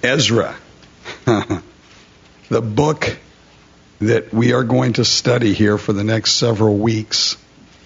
Ezra. The book that we are going to study here for the next several weeks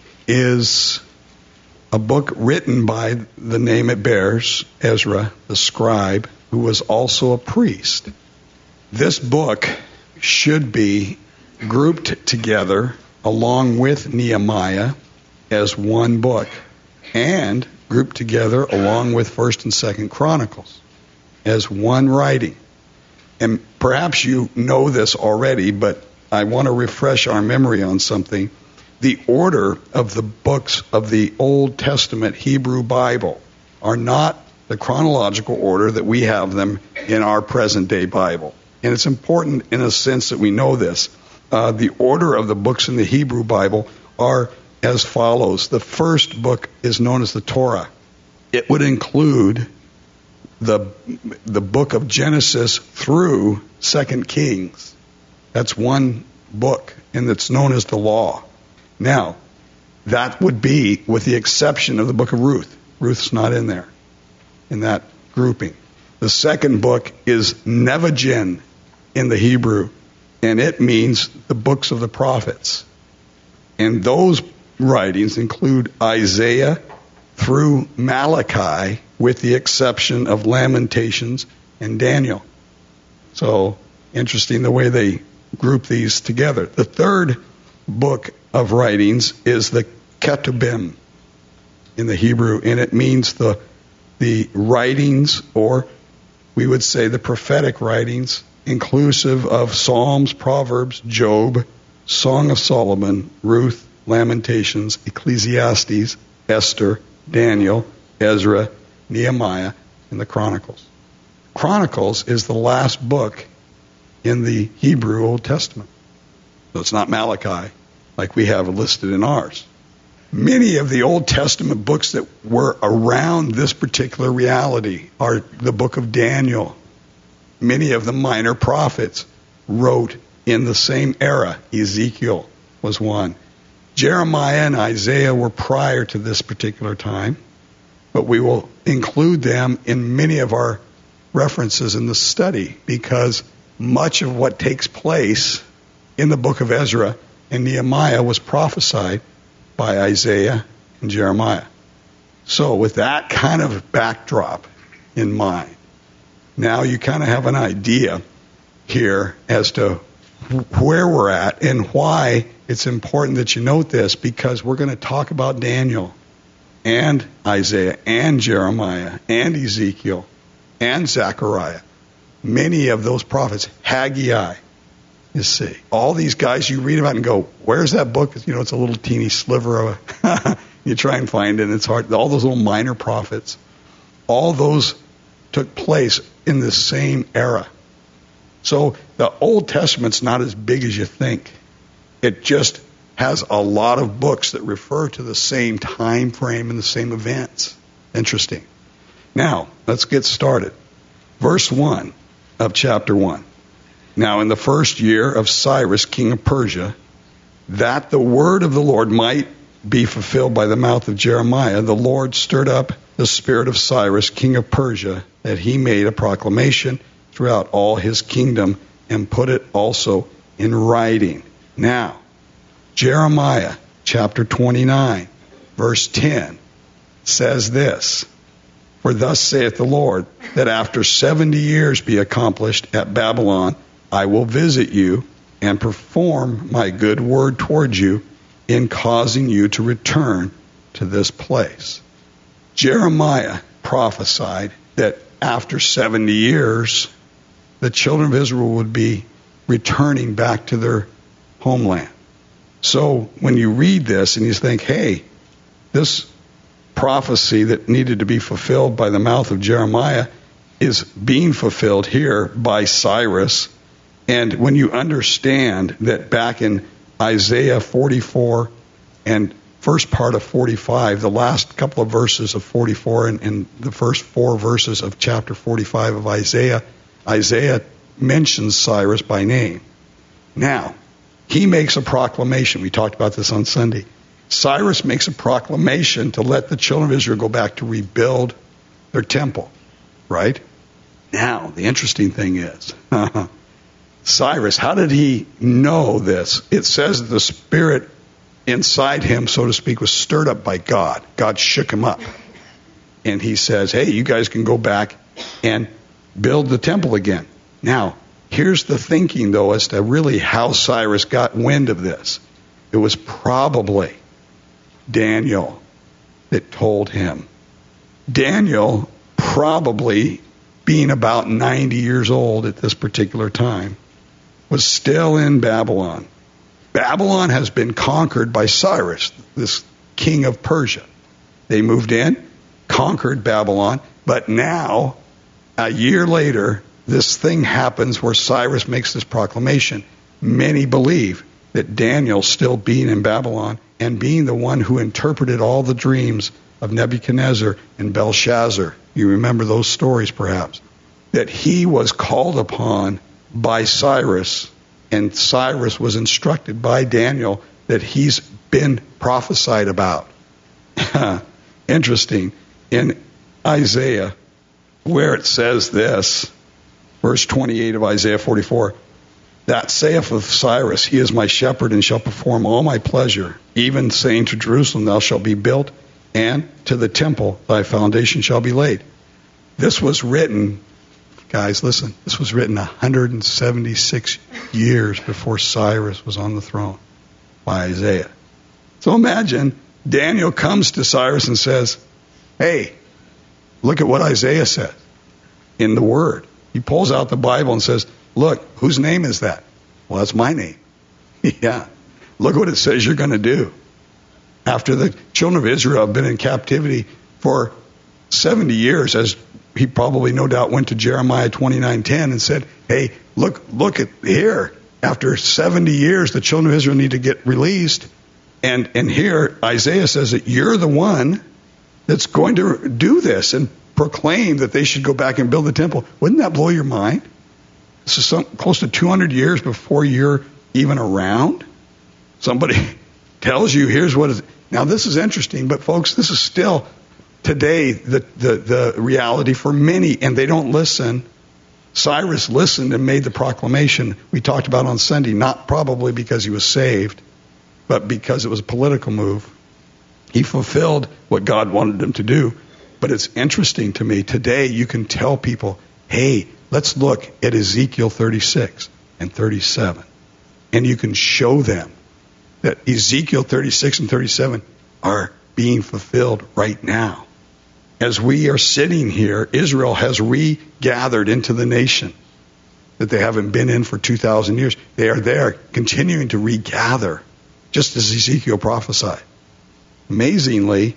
is a book written by the name it bears, Ezra, the scribe, who was also a priest. This book should be grouped together along with Nehemiah as one book, and grouped together along with 1st and 2nd Chronicles as one writing. And perhaps you know this already, but I want to refresh our memory on something. The order of the books of the Old Testament Hebrew Bible are not the chronological order that we have them in our present-day Bible. And it's important in a sense that we know this. The order of the books in the Hebrew Bible are as follows. The first book is known as the Torah. It would include the book of Genesis through 2 Kings. That's one book, and it's known as the Law. Now, that would be with the exception of the book of Ruth. Ruth's not in there, in that grouping. The second book is Nevi'im in the Hebrew, and it means the books of the prophets. And those writings include Isaiah through Malachi, with the exception of Lamentations and Daniel. So, interesting the way they group these together. The third book of writings is the Ketubim in the Hebrew, and it means the writings, or we would say the prophetic writings, inclusive of Psalms, Proverbs, Job, Song of Solomon, Ruth, Lamentations, Ecclesiastes, Esther, Daniel, Ezra, Nehemiah, and the Chronicles. Chronicles is the last book in the Hebrew Old Testament. So it's not Malachi like we have listed in ours. Many of the Old Testament books that were around this particular reality are the book of Daniel. Many of the minor prophets wrote in the same era. Ezekiel was one. Jeremiah and Isaiah were prior to this particular time, but we will include them in many of our references in the study because much of what takes place in the book of Ezra and Nehemiah was prophesied by Isaiah and Jeremiah. So with that kind of backdrop in mind, now you kind of have an idea here as to where we're at and why it's important that you note this, because we're going to talk about Daniel and Isaiah and Jeremiah and Ezekiel and Zechariah. Many of those prophets, Haggai, you see, all these guys you read about and go, where's that book? You know, it's a little teeny sliver of a, you try and find it and it's hard. All those little minor prophets, all those took place in the same era. So the Old Testament's not as big as you think. It just has a lot of books that refer to the same time frame and the same events. Interesting. Now, let's get started. Verse 1 of chapter 1. Now, in the first year of Cyrus, king of Persia, that the word of the Lord might be fulfilled by the mouth of Jeremiah, the Lord stirred up the spirit of Cyrus, king of Persia, that he made a proclamation throughout all his kingdom and put it also in writing. Now, Jeremiah chapter 29, verse 10 says this, for thus saith the Lord, that after 70 years be accomplished at Babylon, I will visit you and perform my good word towards you in causing you to return to this place. Jeremiah prophesied that after 70 years, the children of Israel would be returning back to their homeland. So when you read this and you think, hey, this prophecy that needed to be fulfilled by the mouth of Jeremiah is being fulfilled here by Cyrus. And when you understand that back in Isaiah 44 and first part of 45, the last couple of verses of 44 and the first 4 verses of chapter 45 of Isaiah, Isaiah mentions Cyrus by name. Now, he makes a proclamation. We talked about this on Sunday. Cyrus makes a proclamation to let the children of Israel go back to rebuild their temple, right? Now, the interesting thing is, Cyrus, how did he know this? It says that the spirit inside him, so to speak, was stirred up by God. God shook him up. And he says, hey, you guys can go back and build the temple again. Now, here's the thinking, though, as to really how Cyrus got wind of this. It was probably Daniel that told him. Daniel, probably being about 90 years old at this particular time, was still in Babylon. Babylon has been conquered by Cyrus, this king of Persia. They moved in, conquered Babylon, but now, a year later, this thing happens where Cyrus makes this proclamation. Many believe that Daniel, still being in Babylon and being the one who interpreted all the dreams of Nebuchadnezzar and Belshazzar, you remember those stories perhaps, that he was called upon by Cyrus, and Cyrus was instructed by Daniel that he's been prophesied about. Interesting. In Isaiah, where it says this, verse 28 of Isaiah 44, that saith of Cyrus, he is my shepherd and shall perform all my pleasure, even saying to Jerusalem, thou shalt be built, and to the temple thy foundation shall be laid. This was written, guys, listen, this was written 176 years before Cyrus was on the throne by Isaiah. So imagine Daniel comes to Cyrus and says, hey, look at what Isaiah said in the Word. He pulls out the Bible and says, look, whose name is that? Well, that's my name. Yeah. Look what it says you're going to do. After the children of Israel have been in captivity for 70 years, as he probably no doubt went to Jeremiah 29:10 and said, hey, look at here. After 70 years, the children of Israel need to get released. And here, Isaiah says that you're the one that's going to do this and proclaim that they should go back and build the temple. Wouldn't that blow your mind? This is close to 200 years before you're even around. Somebody tells you, here's what is. Now, this is interesting, but folks, this is still today the reality for many, and they don't listen. Cyrus listened and made the proclamation we talked about on Sunday, not probably because he was saved, but because it was a political move. He fulfilled what God wanted him to do. But it's interesting to me, today you can tell people, hey, let's look at Ezekiel 36 and 37. And you can show them that Ezekiel 36 and 37 are being fulfilled right now. As we are sitting here, Israel has regathered into the nation that they haven't been in for 2,000 years. They are there continuing to regather, just as Ezekiel prophesied. Amazingly,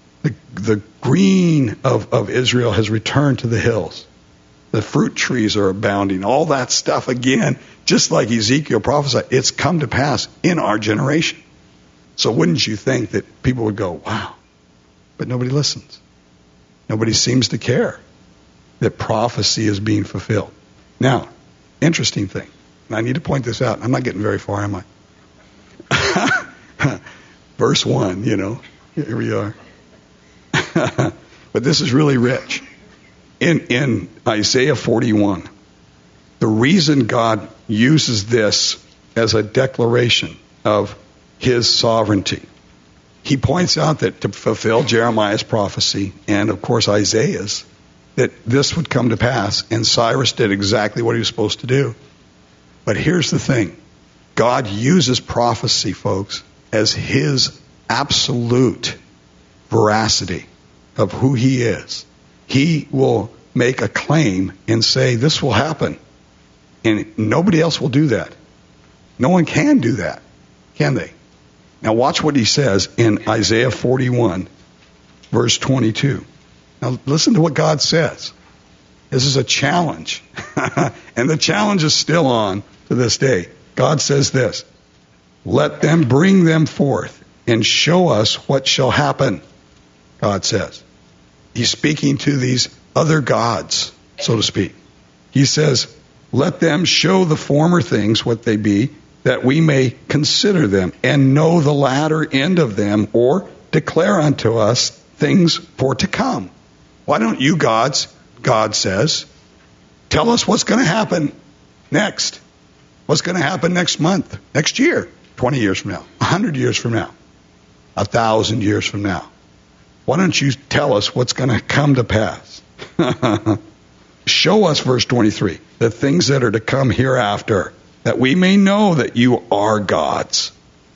the green of Israel has returned to the hills. The fruit trees are abounding. All that stuff, again, just like Ezekiel prophesied, it's come to pass in our generation. So wouldn't you think that people would go, wow, but nobody listens. Nobody seems to care that prophecy is being fulfilled. Now, interesting thing, and I need to point this out. I'm not getting very far, am I? Verse 1, here we are. But this is really rich. In Isaiah 41, the reason God uses this as a declaration of his sovereignty, he points out that to fulfill Jeremiah's prophecy and, of course, Isaiah's, that this would come to pass, and Cyrus did exactly what he was supposed to do. But here's the thing. God uses prophecy, folks, as his absolute veracity of who he is. He will make a claim and say, this will happen. And nobody else will do that. No one can do that, can they? Now watch what he says in Isaiah 41, verse 22. Now listen to what God says. This is a challenge. And the challenge is still on to this day. God says this, let them bring them forth and show us what shall happen, God says. He's speaking to these other gods, so to speak. He says, let them show the former things what they be, that we may consider them and know the latter end of them, or declare unto us things for to come. Why don't you gods, God says, tell us what's going to happen next. What's going to happen next month, next year, 20 years from now, 100 years from now, 1,000 years from now. Why don't you tell us what's going to come to pass? Show us, verse 23, the things that are to come hereafter, that we may know that you are gods.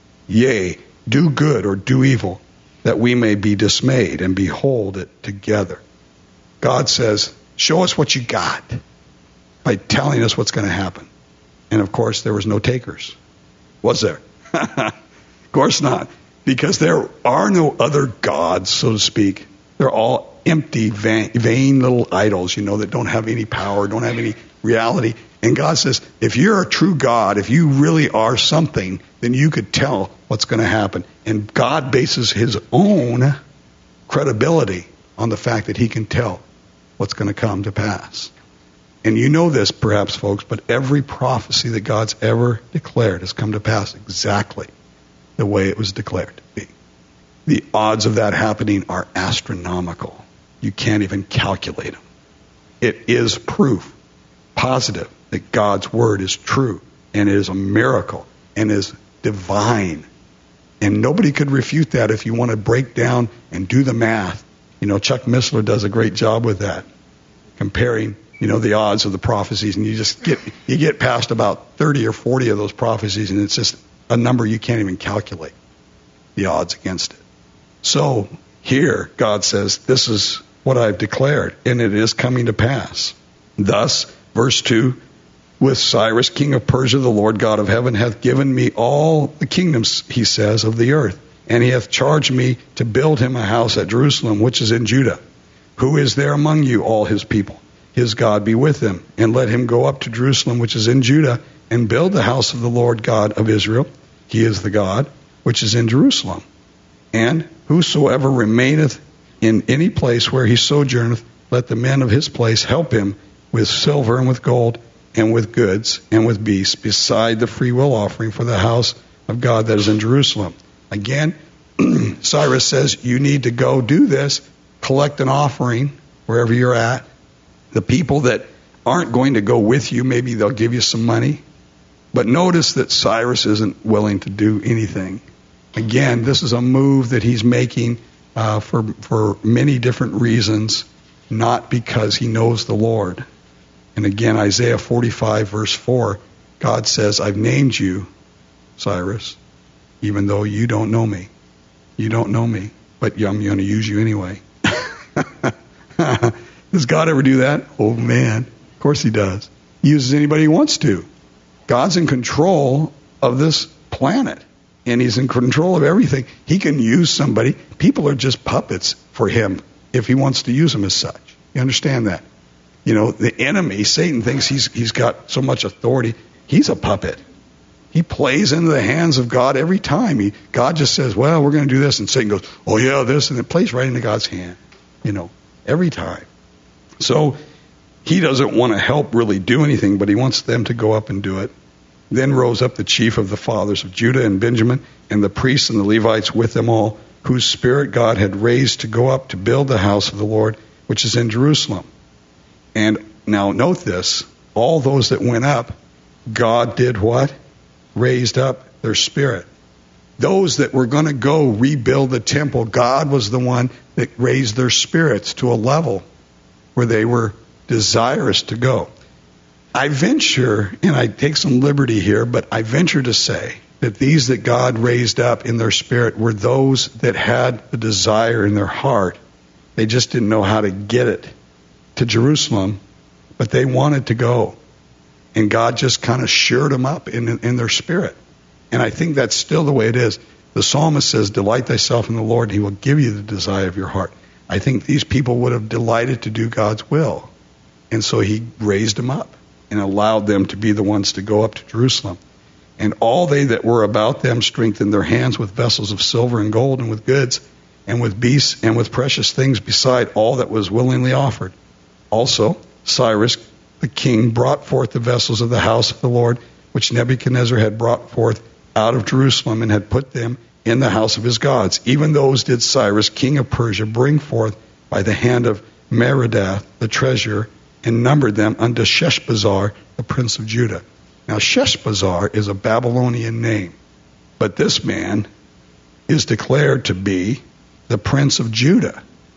Yea, do good or do evil, that we may be dismayed and behold it together. God says, show us what you got by telling us what's going to happen. And of course, there was no takers. Was there? Of course not. Because there are no other gods, so to speak. They're all empty, vain little idols, that don't have any power, don't have any reality. And God says, if you're a true God, if you really are something, then you could tell what's going to happen. And God bases his own credibility on the fact that he can tell what's going to come to pass. And you know this, perhaps, folks, but every prophecy that God's ever declared has come to pass exactly the way it was declared to be. The odds of that happening are astronomical. You can't even calculate them. It is proof, positive, that God's word is true and is a miracle and is divine. And nobody could refute that if you want to break down and do the math. Chuck Missler does a great job with that, comparing the odds of the prophecies, and you get past about 30 or 40 of those prophecies, and it's just a number you can't even calculate the odds against it. So here, God says, this is what I've declared, and it is coming to pass. Thus, verse 2, with Cyrus, king of Persia, the Lord God of heaven hath given me all the kingdoms, he says, of the earth, and he hath charged me to build him a house at Jerusalem, which is in Judah. Who is there among you, all his people? His God be with him, and let him go up to Jerusalem, which is in Judah, and build the house of the Lord God of Israel. He is the God which is in Jerusalem. And whosoever remaineth in any place where he sojourneth, let the men of his place help him with silver and with gold and with goods and with beasts, beside the freewill offering for the house of God that is in Jerusalem. Again, Cyrus says, you need to go do this, collect an offering wherever you're at. The people that aren't going to go with you, maybe they'll give you some money. But notice that Cyrus isn't willing to do anything. Again, this is a move that he's making for many different reasons, not because he knows the Lord. And again, Isaiah 45, verse 4, God says, I've named you, Cyrus, even though you don't know me. You don't know me, but I'm going to use you anyway. Does God ever do that? Oh, man. Of course he does. He uses anybody he wants to. God's in control of this planet, and he's in control of everything. He can use somebody. People are just puppets for him if he wants to use them as such. You understand that? The enemy, Satan, thinks he's got so much authority. He's a puppet. He plays into the hands of God every time. God just says, well, we're going to do this, and Satan goes, oh, yeah, this, and it plays right into God's hand, every time. So he doesn't want to help really do anything, but he wants them to go up and do it. Then rose up the chief of the fathers of Judah and Benjamin, and the priests and the Levites with them all, whose spirit God had raised to go up to build the house of the Lord, which is in Jerusalem. And now note this, all those that went up, God did what? Raised up their spirit. Those that were going to go rebuild the temple, God was the one that raised their spirits to a level where they were desirous to go. I venture, and I take some liberty here, but I venture to say that these that God raised up in their spirit were those that had the desire in their heart. They just didn't know how to get it to Jerusalem, but they wanted to go. And God just kind of shored them up in their spirit. And I think that's still the way it is. The psalmist says, delight thyself in the Lord, and he will give you the desire of your heart. I think these people would have delighted to do God's will. And so he raised them up and allowed them to be the ones to go up to Jerusalem. And all they that were about them strengthened their hands with vessels of silver and gold and with goods and with beasts and with precious things beside all that was willingly offered. Also, Cyrus the king brought forth the vessels of the house of the Lord, which Nebuchadnezzar had brought forth out of Jerusalem and had put them in the house of his gods. Even those did Cyrus, king of Persia, bring forth by the hand of Merodach, the treasurer, and numbered them unto Sheshbazzar, the prince of Judah. Now, Sheshbazzar is a Babylonian name, but this man is declared to be the prince of Judah.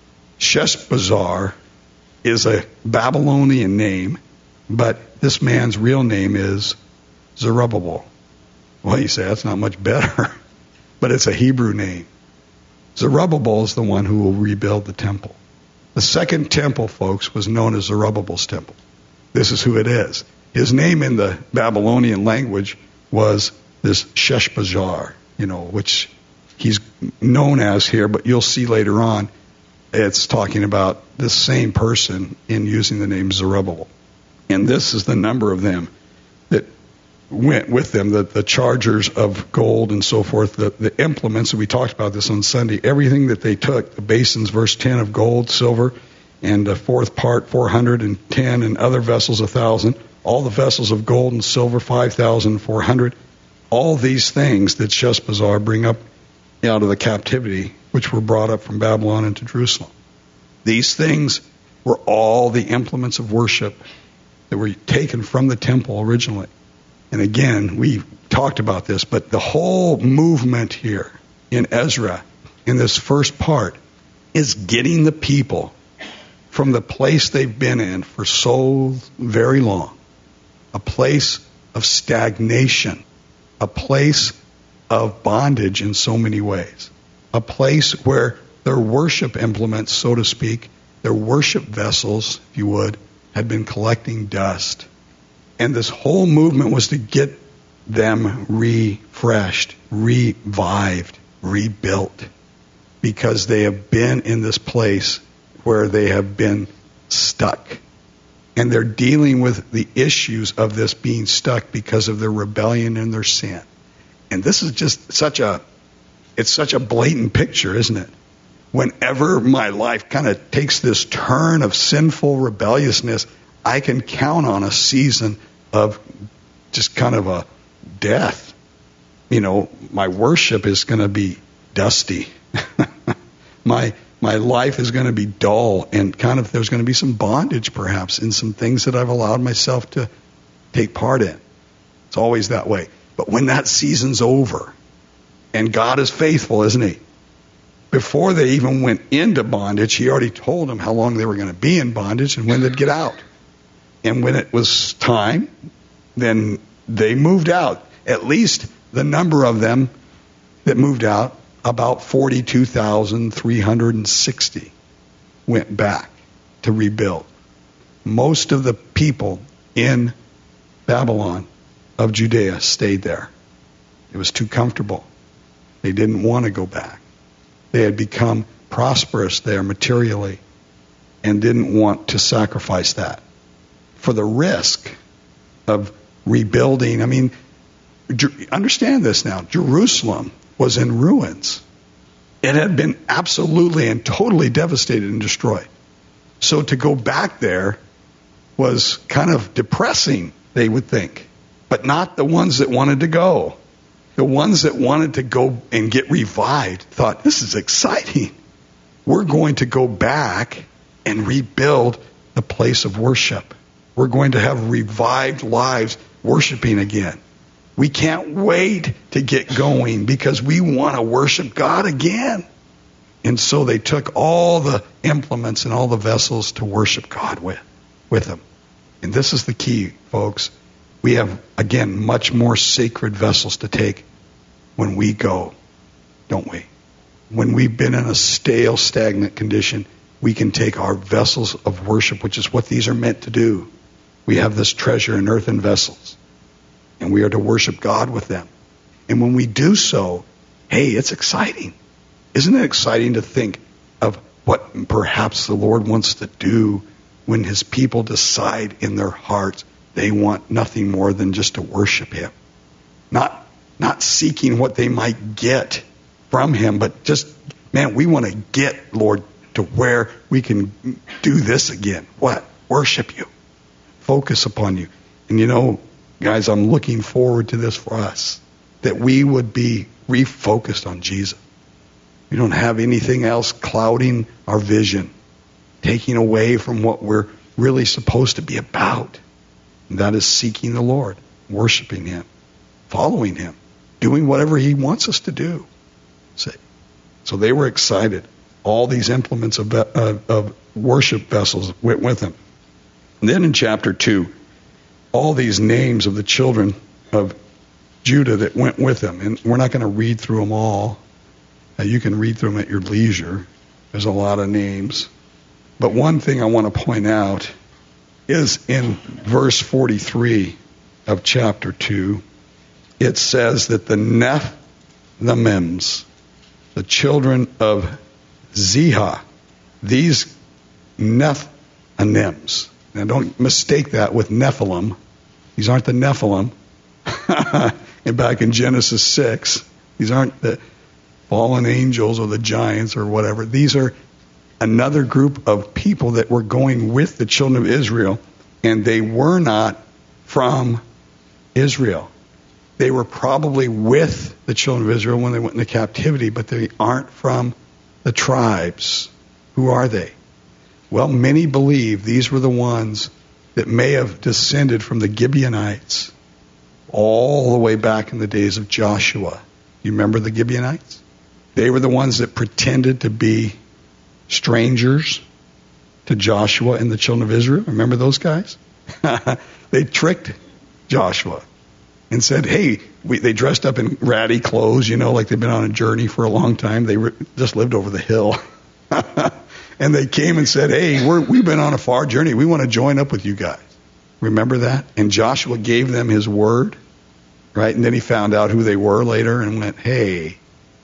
Sheshbazzar is a Babylonian name, but this man's real name is Zerubbabel. Well, you say, that's not much better, but it's a Hebrew name. Zerubbabel is the one who will rebuild the temple. The second temple, folks, was known as Zerubbabel's temple. This is who it is. His name in the Babylonian language was this Sheshbazzar, which he's known as here, but you'll see later on it's talking about this same person in using the name Zerubbabel. And this is the number of them that went with them, the chargers of gold and so forth, the implements, and we talked about this on Sunday, everything that they took, the basins, verse 10, of gold, silver, and the fourth part, 410, and other vessels, 1,000, all the vessels of gold and silver, 5,400, all these things that Sheshbazzar bring up out of the captivity, which were brought up from Babylon into Jerusalem. These things were all the implements of worship that were taken from the temple originally. And again, we talked about this, but the whole movement here in Ezra, in this first part, is getting the people from the place they've been in for so very long, a place of stagnation, a place of bondage in so many ways, a place where their worship implements, so to speak, their worship vessels, if you would, had been collecting dust. And this whole movement was to get them refreshed, revived, rebuilt, because they have been in this place where they have been stuck. And they're dealing with the issues of this being stuck because of their rebellion and their sin. And this is just such a blatant picture, isn't it? Whenever my life kind of takes this turn of sinful rebelliousness, I can count on a season of just kind of a death. My worship is going to be dusty. My life is going to be dull, and kind of there's going to be some bondage perhaps in some things that I've allowed myself to take part in. It's always that way. But when that season's over, and God is faithful, isn't he? Before they even went into bondage, he already told them how long they were going to be in bondage and when they'd get out. And when it was time, then they moved out. At least the number of them that moved out, about 42,360, went back to rebuild. Most of the people in Babylon of Judea stayed there. It was too comfortable. They didn't want to go back. They had become prosperous there materially and didn't want to sacrifice that for the risk of rebuilding. I mean, understand this now. Jerusalem was in ruins. It had been absolutely and totally devastated and destroyed. So to go back there was kind of depressing, they would think. But not the ones that wanted to go. The ones that wanted to go and get revived thought, this is exciting. We're going to go back and rebuild the place of worship. We're going to have revived lives worshiping again. We can't wait to get going because we want to worship God again. And so they took all the implements and all the vessels to worship God with them. And this is the key, folks. We have, again, much more sacred vessels to take when we go, don't we? When we've been in a stale, stagnant condition, we can take our vessels of worship, which is what these are meant to do. We have this treasure in earthen vessels, and we are to worship God with them. And when we do so, hey, it's exciting. Isn't it exciting to think of what perhaps the Lord wants to do when his people decide in their hearts they want nothing more than just to worship him? Not seeking what they might get from him, but just, man, we want to get, Lord, to where we can do this again. What? Worship you. Focus upon you. And guys, I'm looking forward to this for us, that we would be refocused on Jesus. We don't have anything else clouding our vision, taking away from what we're really supposed to be about. And that is seeking the Lord, worshiping Him, following Him, doing whatever He wants us to do. So they were excited. All these implements of worship vessels went with them. And then in chapter 2, all these names of the children of Judah that went with them. And we're not going to read through them all. You can read through them at your leisure. There's a lot of names. But one thing I want to point out is in verse 43 of chapter 2, it says that the Nethinims, the children of Ziha, these Nethinims. Now don't mistake that with Nephilim. These aren't the Nephilim. And back in Genesis 6, these aren't the fallen angels or the giants or whatever. These are another group of people that were going with the children of Israel, and they were not from Israel. They were probably with the children of Israel when they went into captivity, but they aren't from the tribes. Who are they? Well, many believe these were the ones that may have descended from the Gibeonites all the way back in the days of Joshua. You remember the Gibeonites? They were the ones that pretended to be strangers to Joshua and the children of Israel. Remember those guys? They tricked Joshua and said, hey, they dressed up in ratty clothes, like they've been on a journey for a long time. They just lived over the hill. And they came and said, hey, we've been on a far journey. We want to join up with you guys. Remember that? And Joshua gave them his word, right? And then he found out who they were later and went, hey.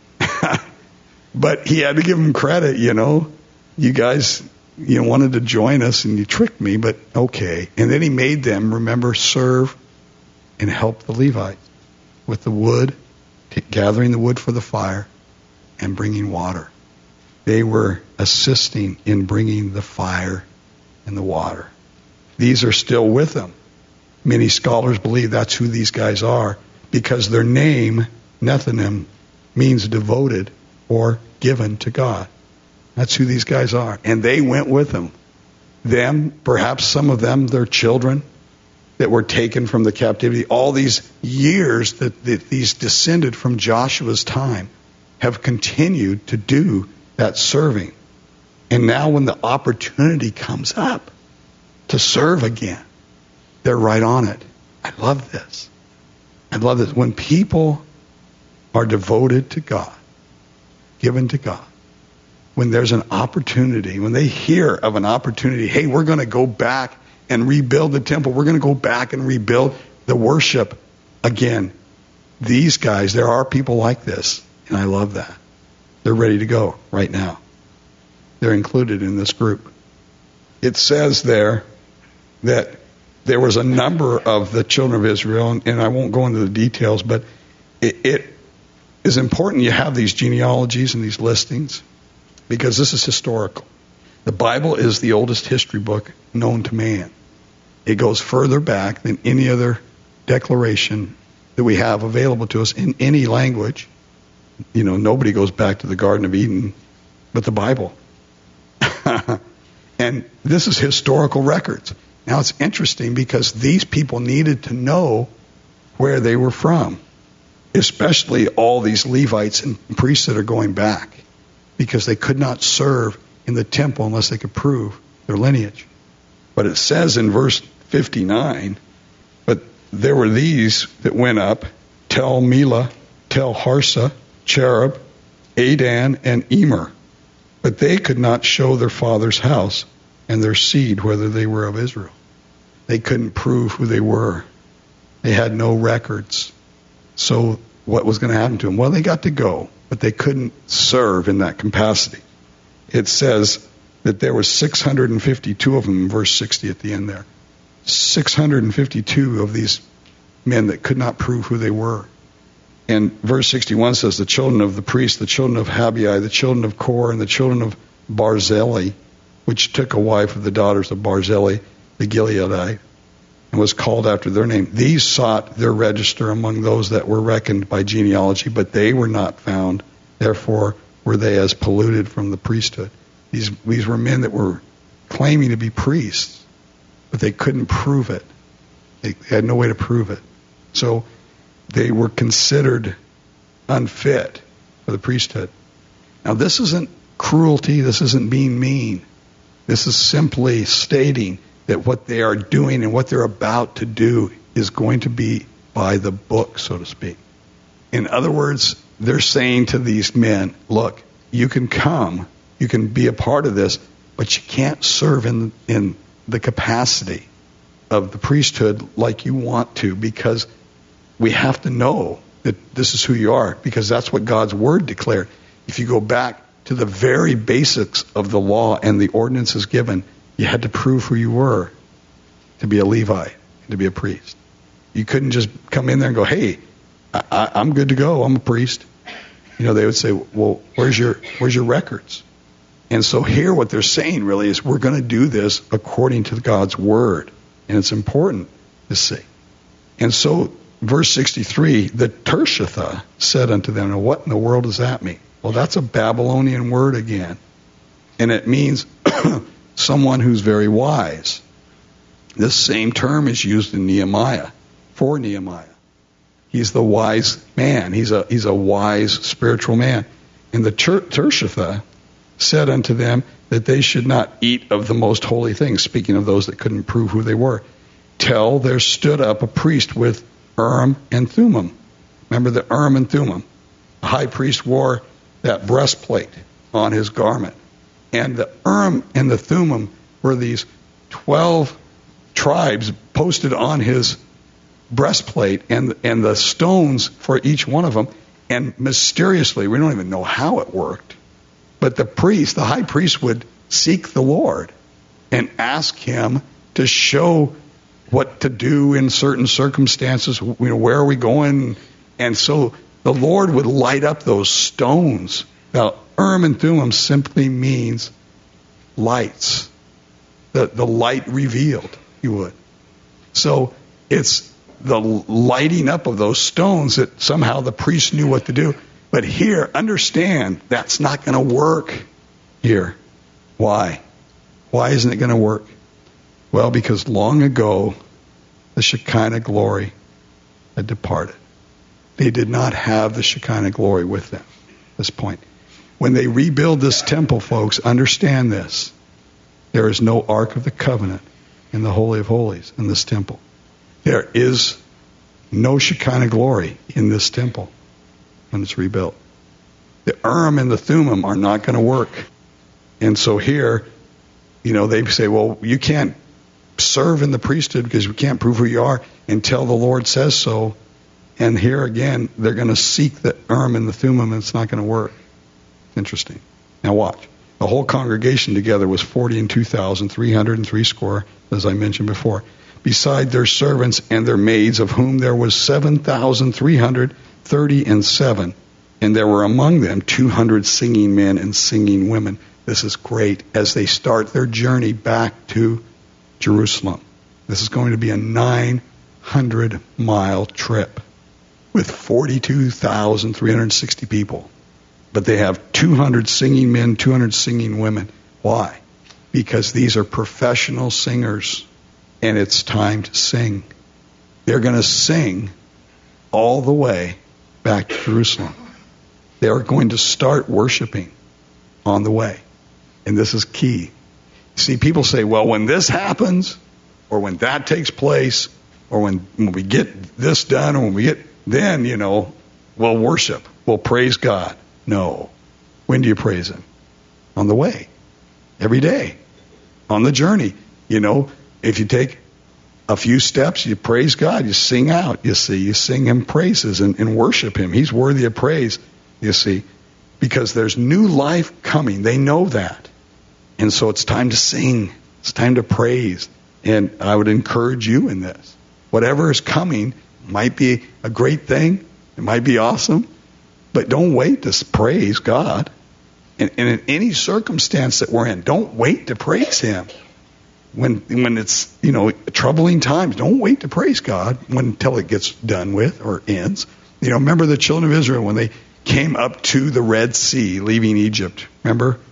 But he had to give them credit, You guys, wanted to join us and you tricked me, but okay. And then he made them, remember, serve and help the Levites with the wood, gathering the wood for the fire and bringing water. They were assisting in bringing the fire and the water. These are still with them. Many scholars believe that's who these guys are because their name, Nethinim, means devoted or given to God. That's who these guys are. And they went with them. Them, perhaps some of them, their children that were taken from the captivity. All these years that these descended from Joshua's time have continued to do that serving. And now when the opportunity comes up to serve again, they're right on it. I love this. I love this. When people are devoted to God, given to God, when there's an opportunity, when they hear of an opportunity, hey, we're going to go back and rebuild the temple. We're going to go back and rebuild the worship again. These guys, there are people like this, and I love that. They're ready to go right now. They're included in this group. It says there that there was a number of the children of Israel, and I won't go into the details, but it is important you have these genealogies and these listings because this is historical. The Bible is the oldest history book known to man. It goes further back than any other declaration that we have available to us in any language. Nobody goes back to the Garden of Eden but the Bible. And this is historical records. Now it's interesting because these people needed to know where they were from, especially all these Levites and priests that are going back, because they could not serve in the temple unless they could prove their lineage. But it says in verse 59, but there were these that went up, Tel Melah, Tel Harsa, Cherub, Adan, and Emer. But they could not show their father's house and their seed whether they were of Israel. They couldn't prove who they were. They had no records. So what was going to happen to them? Well, they got to go, but they couldn't serve in that capacity. It says that there were 652 of them in verse 60 at the end there. 652 of these men that could not prove who they were. And verse 61 says the children of the priests, the children of Habai, the children of Kor, and the children of Barzillai, which took a wife of the daughters of Barzillai, the Gileadite, and was called after their name. These sought their register among those that were reckoned by genealogy, but they were not found. Therefore were they as polluted from the priesthood. These were men that were claiming to be priests, but they couldn't prove it. They had no way to prove it. So they were considered unfit for the priesthood. Now, this isn't cruelty. This isn't being mean. This is simply stating that what they are doing and what they're about to do is going to be by the book, so to speak. In other words, they're saying to these men, look, you can come, you can be a part of this, but you can't serve in the capacity of the priesthood like you want to, because we have to know that this is who you are, because that's what God's word declared. If you go back to the very basics of the law and the ordinances given, you had to prove who you were to be a Levite and to be a priest. You couldn't just come in there and go, hey, I'm good to go, I'm a priest. They would say, well, where's your records? And so here what they're saying really is we're going to do this according to God's word. And it's important to see. And so verse 63, the Tirshatha said unto them, now what in the world does that mean? Well, that's a Babylonian word again. And it means someone who's very wise. This same term is used in Nehemiah, for Nehemiah. He's the wise man. He's a wise spiritual man. And the Tirshatha said unto them that they should not eat of the most holy things, speaking of those that couldn't prove who they were, till there stood up a priest with Urim and Thummim. Remember the Urim and Thummim? The high priest wore that breastplate on his garment. And the Urim and the Thummim were these 12 tribes posted on his breastplate, and the stones for each one of them. And mysteriously, we don't even know how it worked, but the high priest would seek the Lord and ask him to show what to do in certain circumstances. Where are we going? And so the Lord would light up those stones. Now, Urim and Thummim simply means lights. The light revealed, you would. So it's the lighting up of those stones that somehow the priest knew what to do. But here, understand, that's not going to work here. Why? Why isn't it going to work? Well, because long ago, the Shekinah glory had departed. They did not have the Shekinah glory with them at this point. When they rebuild this temple, folks, understand this. There is no Ark of the Covenant in the Holy of Holies in this temple. There is no Shekinah glory in this temple when it's rebuilt. The Urim and the Thummim are not going to work. And so here, they say, well, you can't serve in the priesthood because we can't prove who you are until the Lord says so. And here again, they're going to seek the Urim and the Thummim, and it's not going to work. Interesting. Now watch. The whole congregation together was 42,303 score, as I mentioned before, beside their servants and their maids, of whom there was 7,337. And there were among them 200 singing men and singing women. This is great as they start their journey back to Jerusalem. This is going to be a 900-mile trip with 42,360 people. But they have 200 singing men, 200 singing women. Why? Because these are professional singers, and it's time to sing. They're going to sing all the way back to Jerusalem. They are going to start worshiping on the way. And this is key. See, people say, well, when this happens, or when that takes place, or when we get this done, or when we get, then, we'll worship. We'll praise God. No. When do you praise Him? On the way. Every day. On the journey. If you take a few steps, you praise God. You sing out. You see, you sing Him praises and worship Him. He's worthy of praise, you see, because there's new life coming. They know that. And so it's time to sing. It's time to praise. And I would encourage you in this. Whatever is coming might be a great thing. It might be awesome. But don't wait to praise God. And in any circumstance that we're in, don't wait to praise Him. When it's, troubling times, don't wait to praise God until it gets done with or ends. Remember the children of Israel when they came up to the Red Sea, leaving Egypt. Remember?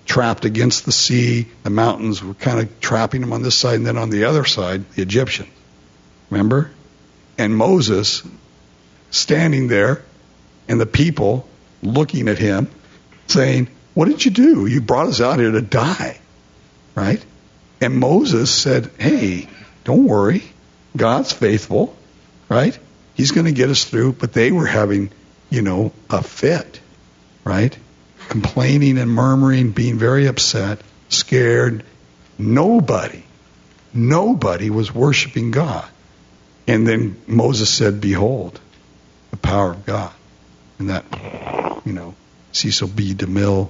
trapped against the sea. The mountains were kind of trapping them on this side, and then on the other side, the Egyptians. Remember? And Moses standing there, and the people looking at him, saying, what did you do? You brought us out here to die, right? And Moses said, hey, don't worry. God's faithful, right? He's going to get us through. But they were having, a fit, right? Complaining and murmuring, being very upset, scared. Nobody was worshiping God. And then Moses said, behold, the power of God. And that, Cecil B. DeMille,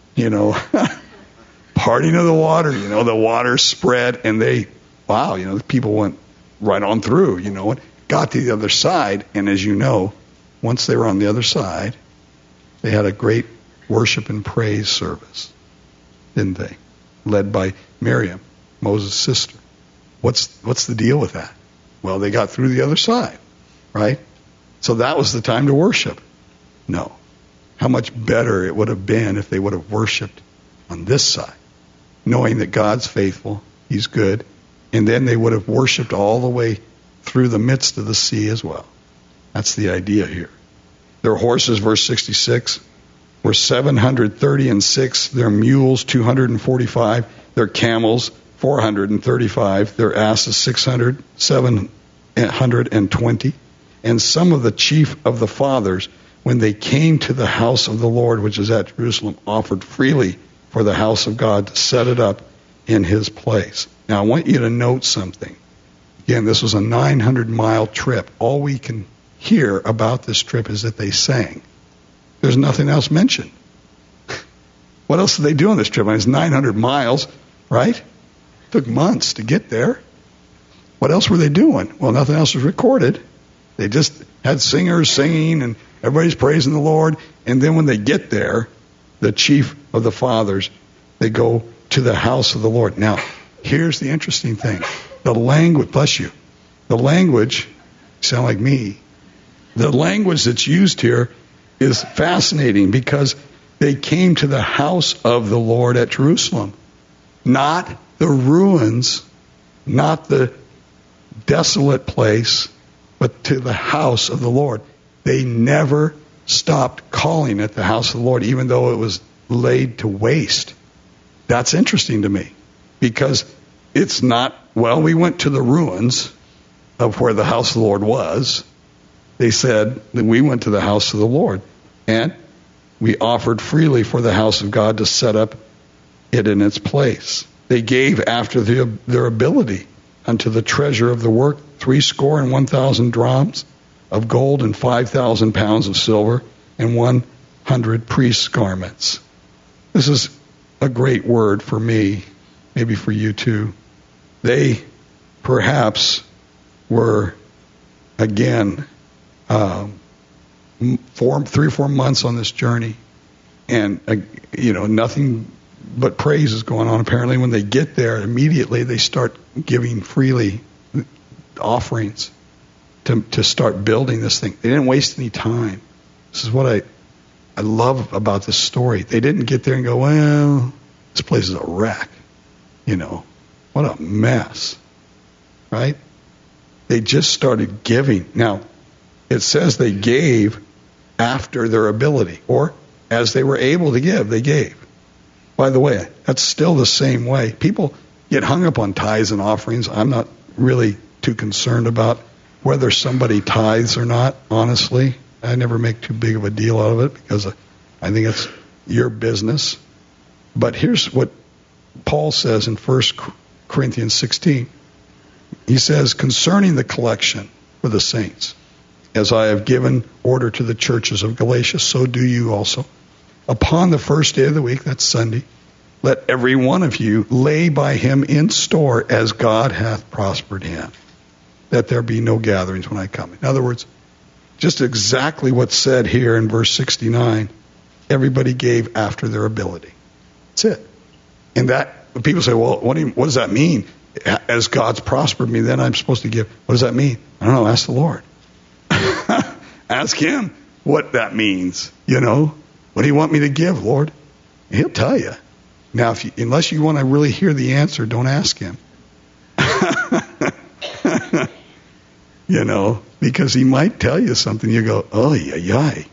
parting of the water, the water spread, and the people went right on through, and got to the other side. And as you know, once they were on the other side, they had a great worship and praise service, didn't they? Led by Miriam, Moses' sister. What's the deal with that? Well, they got through the other side, right? So that was the time to worship. No. How much better it would have been if they would have worshiped on this side, knowing that God's faithful, He's good, and then they would have worshiped all the way through the midst of the sea as well. That's the idea here. Their horses, verse 66, were 736, their mules 245, their camels 435, their asses 720, and some of the chief of the fathers, when they came to the house of the Lord, which is at Jerusalem, offered freely for the house of God to set it up in His place. Now, I want you to note something. Again, this was a 900-mile trip. All we can hear about this trip is that they sang. There's nothing else mentioned. What else did they do on this trip? I mean, it's 900 miles, right? Took months to get there. What else were they doing? Well, nothing else was recorded. They just had singers singing, and everybody's praising the Lord. And then when they get there, the chief of the fathers, they go to the house of the Lord. Now, here's the interesting thing. The language, bless you, the language, you sound like me, the language that's used here is fascinating because they came to the house of the Lord at Jerusalem. Not the ruins, not the desolate place, but to the house of the Lord. They never stopped calling it the house of the Lord, even though it was laid to waste. That's interesting to me because it's not, well, we went to the ruins of where the house of the Lord was. They said that we went to the house of the Lord and we offered freely for the house of God to set up it in its place. They gave after their ability unto the treasure of the work 70,000 drams of gold and 5,000 pounds of silver and 100 priests' garments. This is a great word for me, maybe for you too. They perhaps were, again, 3 or 4 months on this journey, and nothing but praise is going on. Apparently, when they get there, immediately they start giving freely offerings to start building this thing. They didn't waste any time. This is what I love about this story. They didn't get there and go, well, this place is a wreck. What a mess, right? They just started giving. Now, it says they gave after their ability, or as they were able to give, they gave. By the way, that's still the same way. People get hung up on tithes and offerings. I'm not really too concerned about whether somebody tithes or not, honestly. I never make too big of a deal out of it because I think it's your business. But here's what Paul says in 1 Corinthians 16. He says, concerning the collection for the saints, as I have given order to the churches of Galatia, so do you also. Upon the first day of the week, that's Sunday, let every one of you lay by him in store as God hath prospered him, that there be no gatherings when I come. In other words, just exactly what's said here in verse 69, everybody gave after their ability. That's it. And that, people say, well, what does that mean? As God's prospered me, then I'm supposed to give. What does that mean? I don't know. Ask the Lord. Ask Him what that means. What do you want me to give, Lord? He'll tell you. Now, unless you want to really hear the answer, don't ask him. Because he might tell you something. You go, oh, yeah.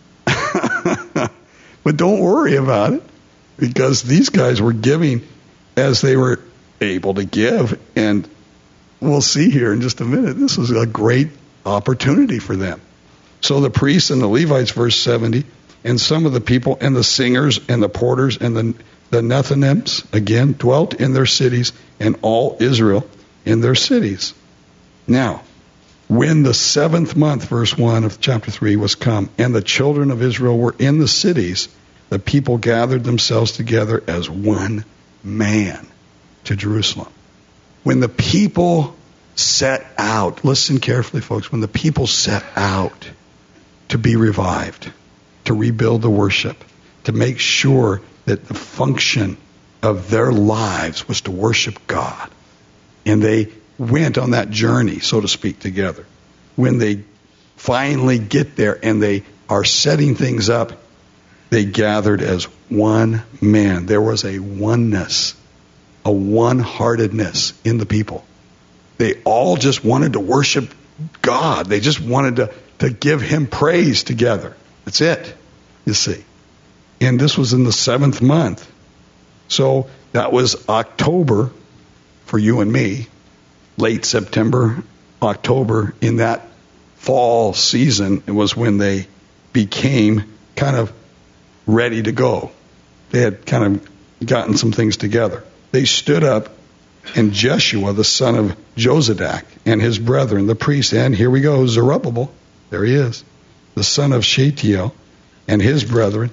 But don't worry about it, because these guys were giving as they were able to give. And we'll see here in just a minute, this was a great opportunity for them. So the priests and the Levites, verse 70, and some of the people and the singers and the porters and the Nethinims, again, dwelt in their cities, and all Israel in their cities. Now, when the 7th month, verse 1 of chapter 3, was come, and the children of Israel were in the cities, the people gathered themselves together as one man to Jerusalem. When the people set out, listen carefully, folks, when the people set out to be revived, to rebuild the worship, to make sure that the function of their lives was to worship God, and they went on that journey, so to speak, together. When they finally get there and they are setting things up, they gathered as one man. There was a oneness, a one-heartedness in the people. They all just wanted to worship God. They just wanted to give him praise together. That's it, you see. And this was in the 7th month. So that was October for you and me. Late September, October, in that fall season, it was when they became kind of ready to go. They had kind of gotten some things together. They stood up, and Jeshua, the son of Jozadak, and his brethren, the priests, and here we go, Zerubbabel, there he is, the son of Shealtiel, and his brethren,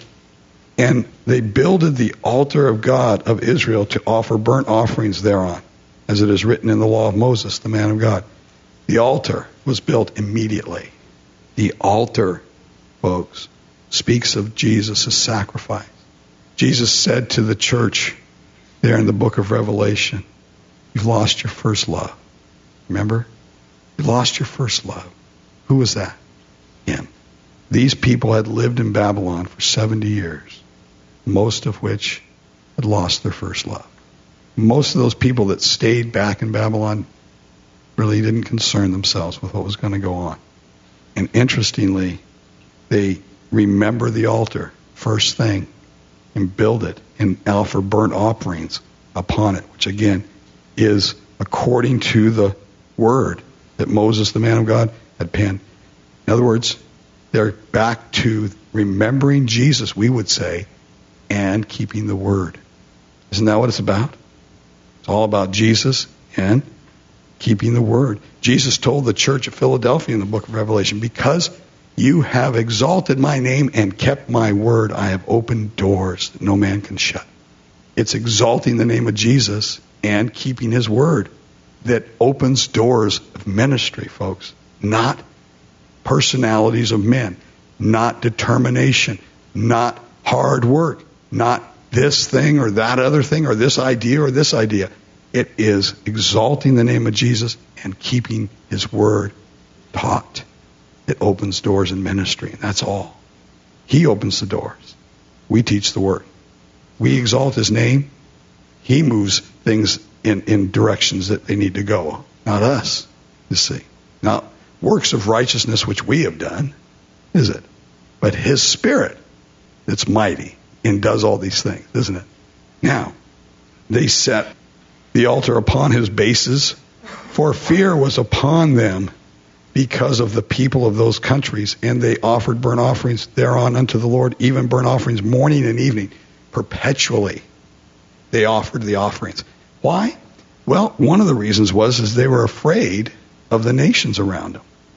and they builded the altar of God of Israel to offer burnt offerings thereon, as it is written in the law of Moses, the man of God. The altar was built immediately. The altar, folks, speaks of Jesus' sacrifice. Jesus said to the church there in the book of Revelation, you've lost your first love. Remember? You lost your first love. Who was that? Him. These people had lived in Babylon for 70 years, most of which had lost their first love. Most of those people that stayed back in Babylon really didn't concern themselves with what was going to go on. And interestingly, they remember the altar, first thing, and build it and offer burnt offerings upon it, which again is according to the word that Moses, the man of God, had penned. In other words, they're back to remembering Jesus, we would say, and keeping the word. Isn't that what it's about? It's all about Jesus and keeping the word. Jesus told the church of Philadelphia in the book of Revelation, because you have exalted my name and kept my word, I have opened doors that no man can shut. It's exalting the name of Jesus and keeping his word that opens doors of ministry, folks. Not personalities of men, not determination, not hard work, not this thing or that other thing or this idea or this idea. It is exalting the name of Jesus and keeping his word taught. It opens doors in ministry, and that's all. He opens the doors. We teach the word. We exalt his name. He moves things in directions that they need to go, not us, you see. Now, works of righteousness which we have done, is it? But his spirit that's mighty and does all these things, isn't it? Now, they set the altar upon his bases, for fear was upon them because of the people of those countries, and they offered burnt offerings thereon unto the Lord, even burnt offerings morning and evening, perpetually. They offered the offerings. Why? Well, one of the reasons was they were afraid of the nations around them.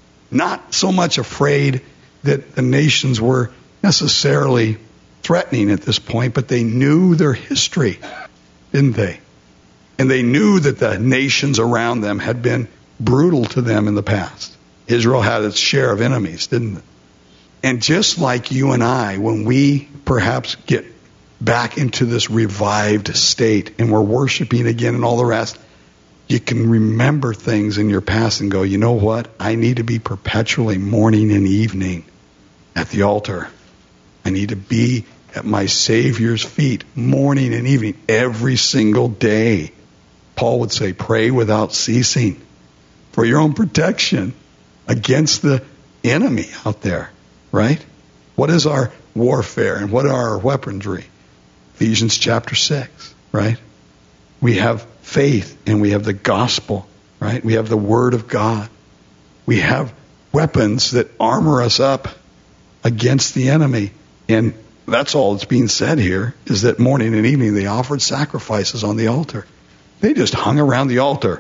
Not so much afraid that the nations were necessarily threatening at this point, but they knew their history, didn't they? And they knew that the nations around them had been brutal to them in the past. Israel had its share of enemies, didn't it? And just like you and I, when we perhaps get back into this revived state and we're worshiping again and all the rest, you can remember things in your past and go, you know what? I need to be perpetually morning and evening at the altar. I need to be at my Savior's feet morning and evening, every single day. Paul would say, pray without ceasing for your own protection against the enemy out there, right? What is our warfare and what are our weaponry? Ephesians chapter 6, right? We have faith and we have the gospel, right? We have the Word of God. We have weapons that armor us up against the enemy. And that's all that's being said here, is that morning and evening they offered sacrifices on the altar. They just hung around the altar.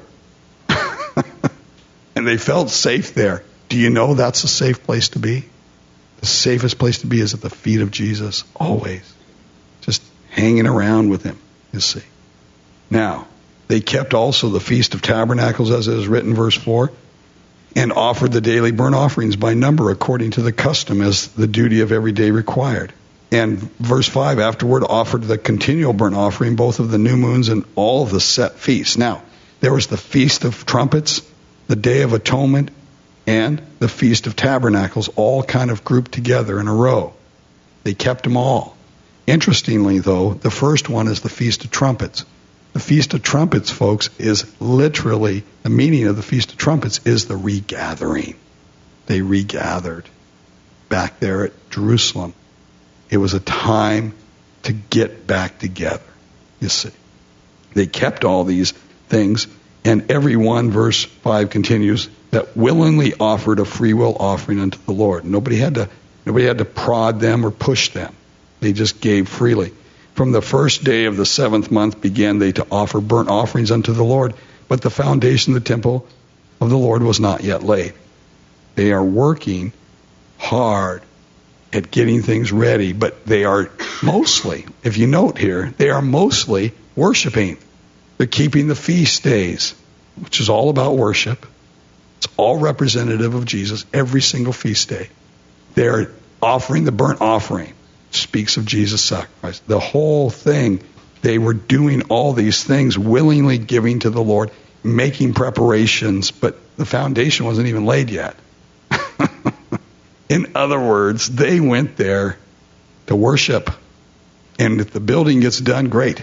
And they felt safe there. Do you know that's a safe place to be? The safest place to be is at the feet of Jesus, always. Just hanging around with him, you see. Now, they kept also the Feast of Tabernacles, as it is written, verse 4, and offered the daily burnt offerings by number according to the custom as the duty of every day required. And verse 5, afterward offered the continual burnt offering, both of the new moons and all of the set feasts. Now, there was the Feast of Trumpets, the Day of Atonement, and the Feast of Tabernacles, all kind of grouped together in a row. They kept them all. Interestingly, though, the first one is the Feast of Trumpets. The Feast of Trumpets, folks, is literally, the meaning of the Feast of Trumpets is the regathering. They regathered back there at Jerusalem. It was a time to get back together, you see. They kept all these things, and every one, verse 5 continues, that willingly offered a free will offering unto the Lord. Nobody had to prod them or push them. They just gave freely. From the first day of the 7th month began they to offer burnt offerings unto the Lord, but the foundation of the temple of the Lord was not yet laid. They are working hard at getting things ready, but they are mostly, if you note here, they are mostly worshiping. They're keeping the feast days, which is all about worship. It's all representative of Jesus, every single feast day. They're offering the burnt offering. Speaks of Jesus' sacrifice. The whole thing, they were doing all these things, willingly giving to the Lord, making preparations, but the foundation wasn't even laid yet. In other words, they went there to worship. And if the building gets done, great.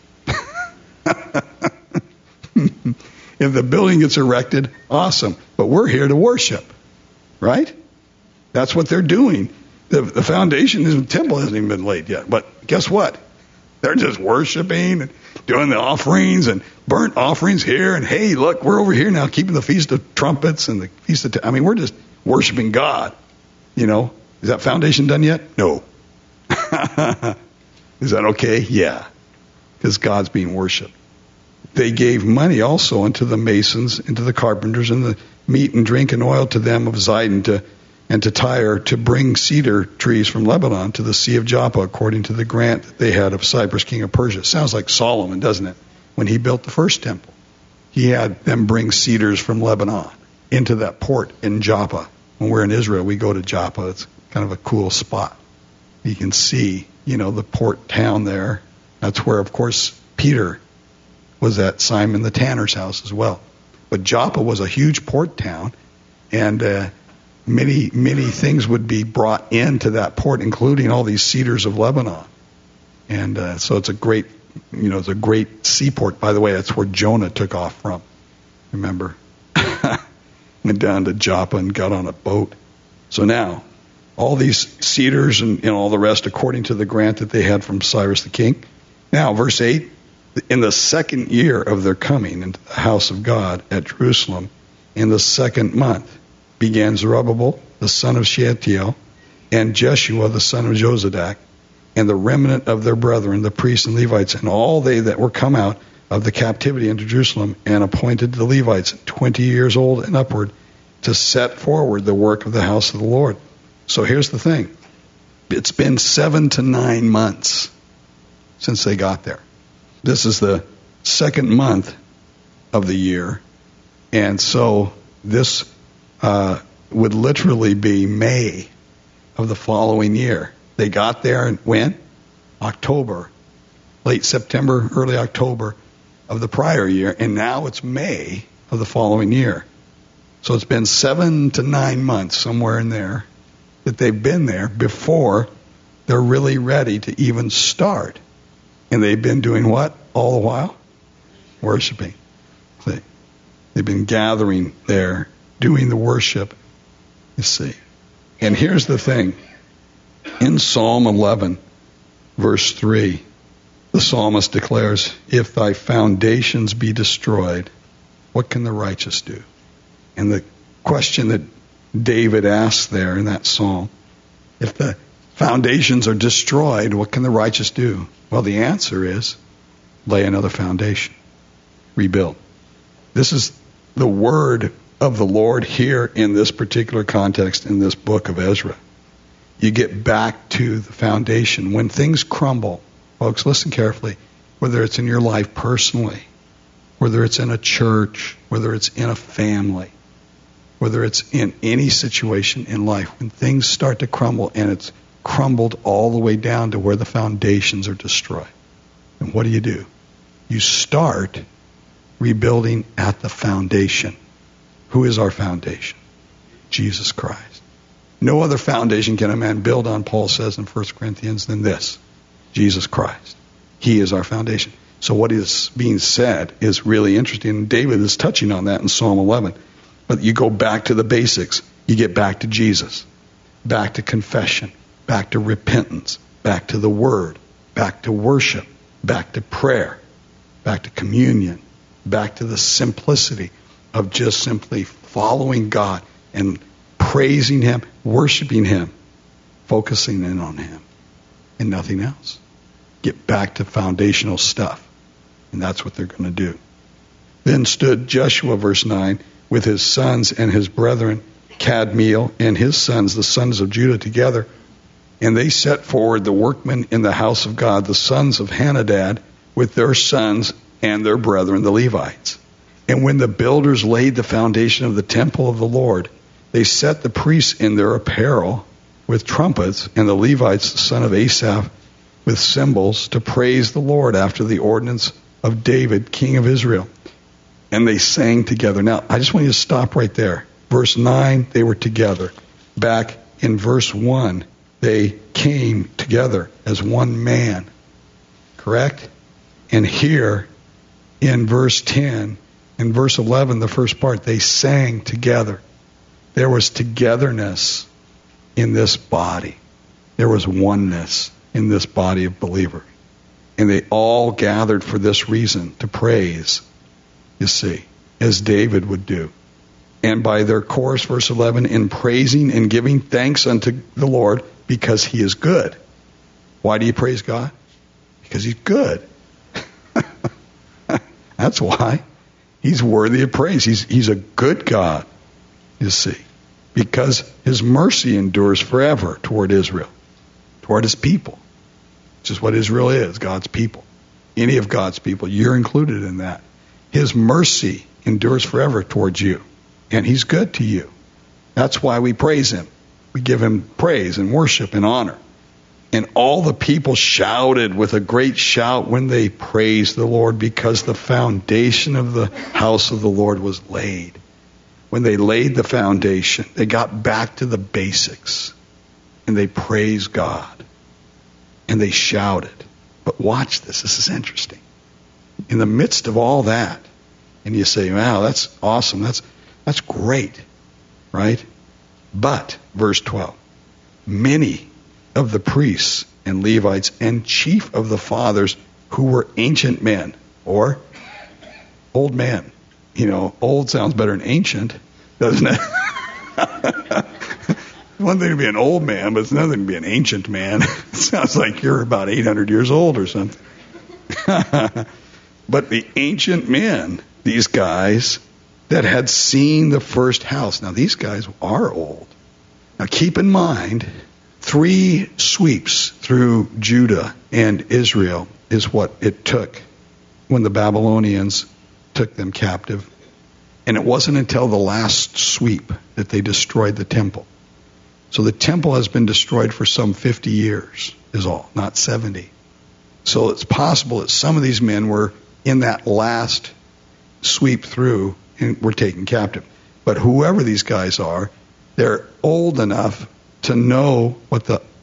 If the building gets erected, awesome. But we're here to worship, right? That's what they're doing. The foundation of the temple hasn't even been laid yet. But guess what? They're just worshiping and doing the offerings and burnt offerings here. And hey, look, we're over here now keeping the Feast of Trumpets and the Feast of... we're just worshiping God. You know, is that foundation done yet? No. Is that okay? Yeah. Because God's being worshipped. They gave money also unto the masons, and to the carpenters, and the meat and drink and oil to them of Zidon and to Tyre, to bring cedar trees from Lebanon to the Sea of Joppa, according to the grant that they had of Cyprus, king of Persia. Sounds like Solomon, doesn't it? When he built the first temple, he had them bring cedars from Lebanon into that port in Joppa. When we're in Israel, we go to Joppa. It's kind of a cool spot. You can see, the port town there. That's where, of course, Peter was at Simon the tanner's house as well. But Joppa was a huge port town, and many, many things would be brought into that port, including all these cedars of Lebanon. And so it's a great, it's a great seaport. By the way, that's where Jonah took off from. Remember? Went down to Joppa and got on a boat. So now, all these cedars and all the rest, according to the grant that they had from Cyrus the king. Now, verse 8, in the 2nd year of their coming into the house of God at Jerusalem, in the 2nd month, began Zerubbabel, the son of Shealtiel, and Jeshua, the son of Jozadak, and the remnant of their brethren, the priests and Levites, and all they that were come out of the captivity into Jerusalem, and appointed the Levites 20 years old and upward to set forward the work of the house of the Lord. So here's the thing. It's been 7 to 9 months since they got there. This is the 2nd month of the year, and so this would literally be May of the following year. They got there and when? October, late September, early October of the prior year, and now it's May of the following year. So it's been 7 to 9 months, somewhere in there, that they've been there before They're really ready to even start. And they've been doing what all the while? Worshiping. See? They've been gathering there, doing the worship, you see. And here's the thing. In Psalm 11, verse 3, the psalmist declares, if thy foundations be destroyed, what can the righteous do? And the question that David asked there in that psalm, if the foundations are destroyed, what can the righteous do? Well, the answer is lay another foundation, rebuild. This is the word of the Lord here in this particular context in this book of Ezra. You get back to the foundation. When things crumble, folks, listen carefully, whether it's in your life personally, whether it's in a church, whether it's in a family, whether it's in any situation in life, when things start to crumble and it's crumbled all the way down to where the foundations are destroyed, then what do? You start rebuilding at the foundation. Who is our foundation? Jesus Christ. No other foundation can a man build on, Paul says in 1 Corinthians, than this, Jesus Christ. He is our foundation. So what is being said is really interesting, and David is touching on that in Psalm 11. But you go back to the basics. You get back to Jesus, back to confession, back to repentance, back to the Word, back to worship, back to prayer, back to communion, back to the simplicity of just simply following God and praising Him, worshiping Him, focusing in on Him, and nothing else. Get back to foundational stuff. And that's what they're going to do. Then stood Joshua, verse 9, with his sons and his brethren, Kadmiel and his sons, the sons of Judah, together. And they set forward the workmen in the house of God, the sons of Henadad, with their sons and their brethren, the Levites. And when the builders laid the foundation of the temple of the Lord, they set the priests in their apparel with trumpets, and the Levites, the son of Asaph, with cymbals, to praise the Lord after the ordinance of David, king of Israel. And they sang together. Now, I just want you to stop right there. Verse 9, they were together. Back in verse 1, they came together as one man. Correct? And here, in verse 10, in verse 11, the first part, they sang together. There was togetherness in this body. There was oneness in this body of believers. And they all gathered for this reason, to praise, you see, as David would do. And by their course, verse 11, in praising and giving thanks unto the Lord, because He is good. Why do you praise God? Because He's good. That's why. He's worthy of praise. He's a good God, you see, because His mercy endures forever toward Israel, toward His people. Which is what Israel is, God's people. Any of God's people, you're included in that. His mercy endures forever towards you, and He's good to you. That's why we praise Him. We give Him praise and worship and honor. And all the people shouted with a great shout when they praised the Lord, because the foundation of the house of the Lord was laid. When they laid the foundation, they got back to the basics, and they praised God. And they shouted. But watch this. This is interesting. In the midst of all that, and you say, wow, that's awesome. That's great. Right? But, verse 12, many of the priests and Levites and chief of the fathers who were ancient men, or old men. You know, old sounds better than ancient, doesn't it? One thing to be an old man, but it's another thing to be an ancient man. It sounds like you're about 800 years old or something. But the ancient men, these guys that had seen the first house. Now, these guys are old. Now, keep in mind, 3 sweeps through Judah and Israel is what it took when the Babylonians took them captive. And it wasn't until the last sweep that they destroyed the temple. So the temple has been destroyed for some 50 years is all, not 70. So it's possible that some of these men were in that last sweep through and were taken captive. But whoever these guys are, they're old enough to know what the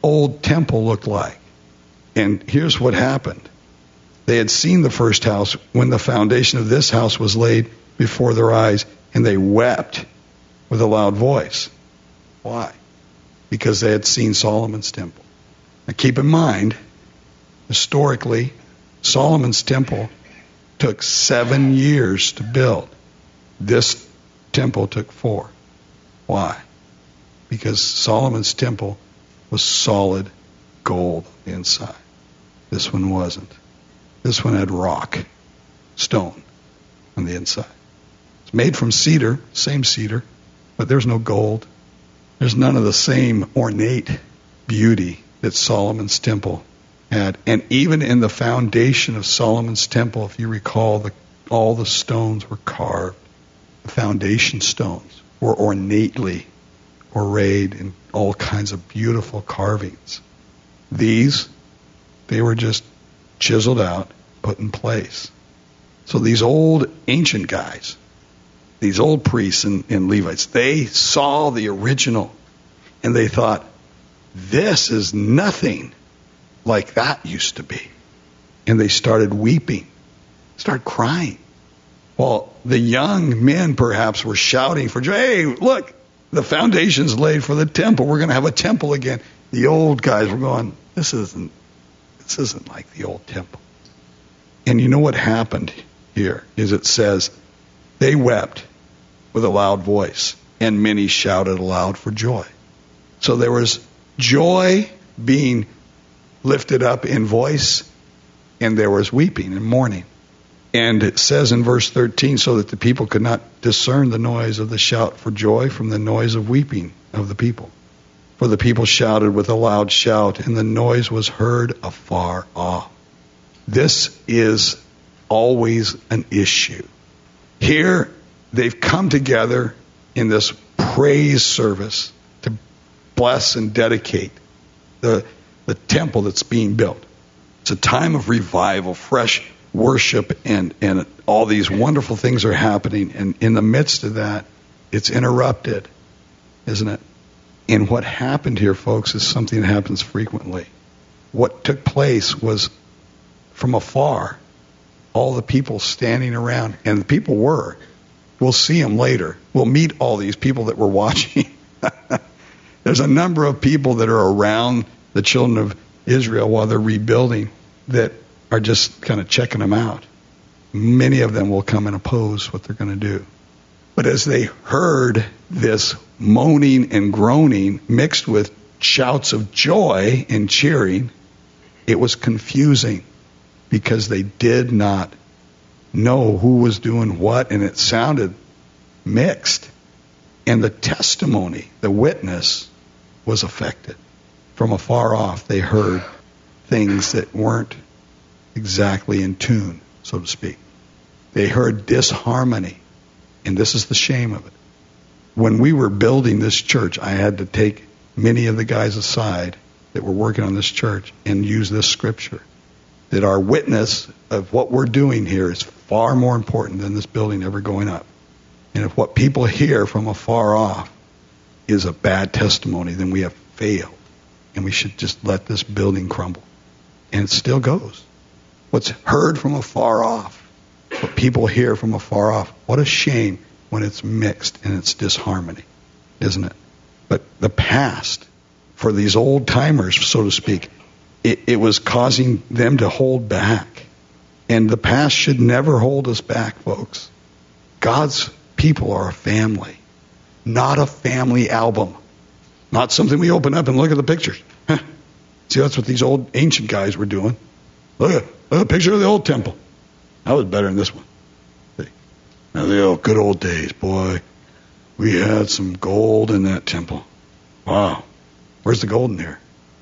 old temple looked like. And here's what happened. They had seen the first house when the foundation of this house was laid before their eyes, and they wept with a loud voice. Why? Because they had seen Solomon's temple. Now keep in mind, historically, Solomon's temple took 7 years to build. This temple took 4. Why? Because Solomon's temple was solid gold inside. This one wasn't. This one had rock, stone on the inside. It's made from cedar, same cedar, but there's no gold. There's none of the same ornate beauty that Solomon's temple had. And even in the foundation of Solomon's temple, if you recall, all the stones were carved. The foundation stones were ornately arrayed in all kinds of beautiful carvings. These, they were just chiseled out, put in place. So these old ancient guys, these old priests and Levites, they saw the original and they thought, this is nothing like that used to be. And they started weeping, started crying. Well, the young men perhaps were shouting for joy. Hey, look, the foundation's laid for the temple. We're going to have a temple again. The old guys were going, this isn't like the old temple. And you know what happened here is it says, they wept with a loud voice, and many shouted aloud for joy. So there was joy being lifted up in voice, and there was weeping and mourning. And it says in verse 13, so that the people could not discern the noise of the shout for joy from the noise of weeping of the people. For the people shouted with a loud shout, and the noise was heard afar off. This is always an issue. Here, they've come together in this praise service to bless and dedicate the temple that's being built. It's a time of revival, fresh worship, and all these wonderful things are happening. And in the midst of that, it's interrupted, isn't it? And what happened here, folks, is something that happens frequently. What took place was from afar, all the people standing around, and the people were. We'll see them later. We'll meet all these people that were watching. There's a number of people that are around the children of Israel while they're rebuilding that are just kind of checking them out. Many of them will come and oppose what they're going to do. But as they heard this moaning and groaning mixed with shouts of joy and cheering, it was confusing because they did not know who was doing what, and it sounded mixed. And the testimony, the witness, was affected. From afar off, they heard things that weren't exactly in tune, so to speak. They heard disharmony, and this is the shame of it. When we were building this church, I had to take many of the guys aside that were working on this church and use this scripture. That our witness of what we're doing here is far more important than this building ever going up. And if what people hear from afar off is a bad testimony, then we have failed. And we should just let this building crumble. And it still goes. What's heard from afar off, what people hear from afar off, what a shame when it's mixed and it's disharmony, isn't it? But the past, for these old timers, so to speak, it was causing them to hold back. And the past should never hold us back, folks. God's people are a family, not a family album. Not something we open up and look at the pictures. See, that's what these old ancient guys were doing. Look at a picture of the old temple. That was better than this one. See? Now, the old good old days, boy. We had some gold in that temple. Wow. Where's the gold in here?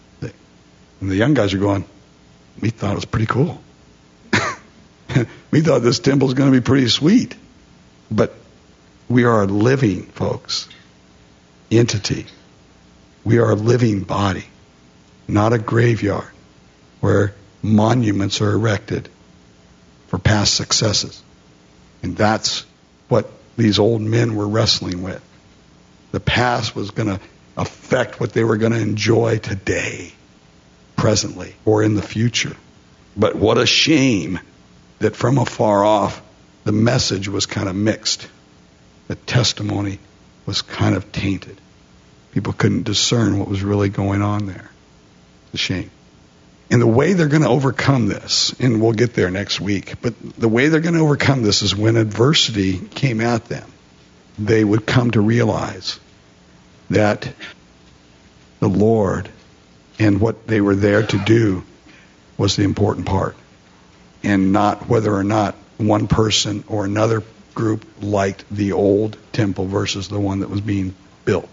And the young guys are going, we thought it was pretty cool. We thought this temple was going to be pretty sweet. But we are a living, folks, entity. We are a living body, not a graveyard where monuments are erected for past successes. And that's what these old men were wrestling with. The past was going to affect what they were going to enjoy today, presently, or in the future. But what a shame that from afar off, the message was kind of mixed. The testimony was kind of tainted. People couldn't discern what was really going on there. It's a shame. And the way they're going to overcome this, and we'll get there next week, but the way they're going to overcome this is when adversity came at them, they would come to realize that the Lord and what they were there to do was the important part, and not whether or not one person or another group liked the old temple versus the one that was being built,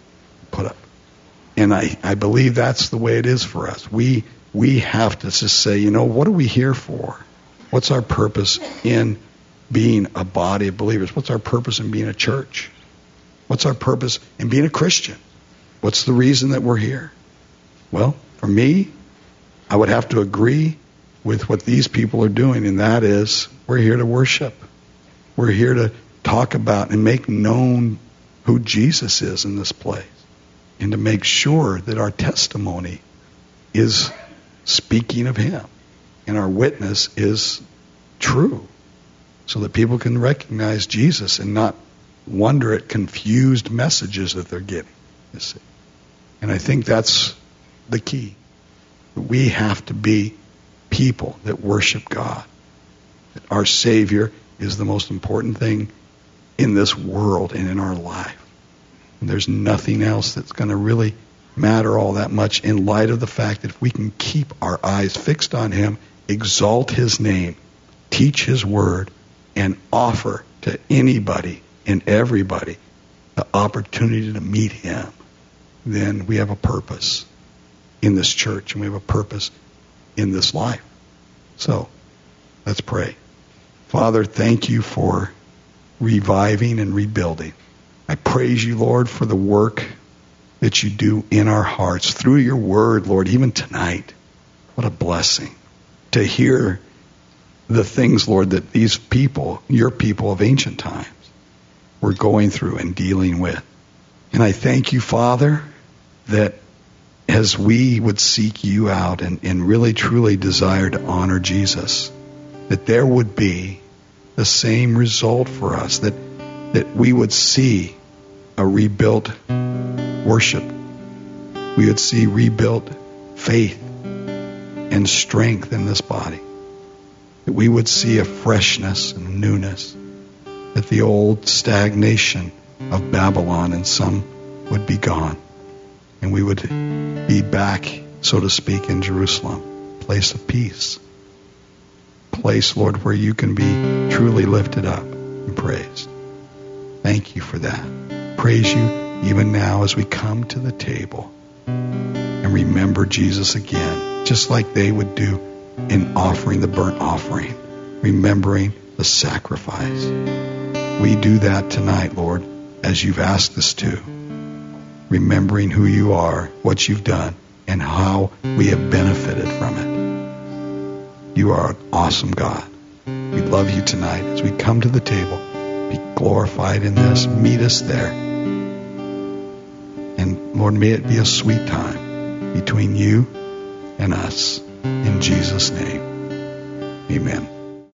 put up. And I believe that's the way it is for us. We have to just say, what are we here for? What's our purpose in being a body of believers? What's our purpose in being a church? What's our purpose in being a Christian? What's the reason that we're here? Well, for me, I would have to agree with what these people are doing, and that is we're here to worship. We're here to talk about and make known who Jesus is in this place, and to make sure that our testimony is speaking of Him and our witness is true, so that people can recognize Jesus and not wonder at confused messages that they're getting. You see? And I think that's the key. We have to be people that worship God. That our Savior is the most important thing in this world and in our life. And there's nothing else that's going to really matter all that much in light of the fact that if we can keep our eyes fixed on Him, exalt His name, teach His word, and offer to anybody and everybody the opportunity to meet Him, then we have a purpose in this church and we have a purpose in this life. So, let's pray. Father, thank You for reviving and rebuilding. I praise You, Lord, for the work that You do in our hearts through Your word, Lord, even tonight. What a blessing to hear the things, Lord, that these people, Your people of ancient times, were going through and dealing with. And I thank You, Father, that as we would seek You out and really truly desire to honor Jesus, that there would be the same result for us, that we would see a rebuilt worship. We would see rebuilt faith and strength in this body. That we would see a freshness and newness. That the old stagnation of Babylon and some would be gone. And we would be back, so to speak, in Jerusalem, place of peace. Place, Lord, where You can be truly lifted up and praised. Thank You for that. Praise You even now as we come to the table and remember Jesus again, just like they would do in offering the burnt offering, remembering the sacrifice. We do that tonight, Lord, as You've asked us to, remembering who You are, what You've done, and how we have benefited from it. You are an awesome God. We love You tonight as we come to the table. Be glorified in this. Meet us there. And Lord, may it be a sweet time between You and us. In Jesus' name, amen.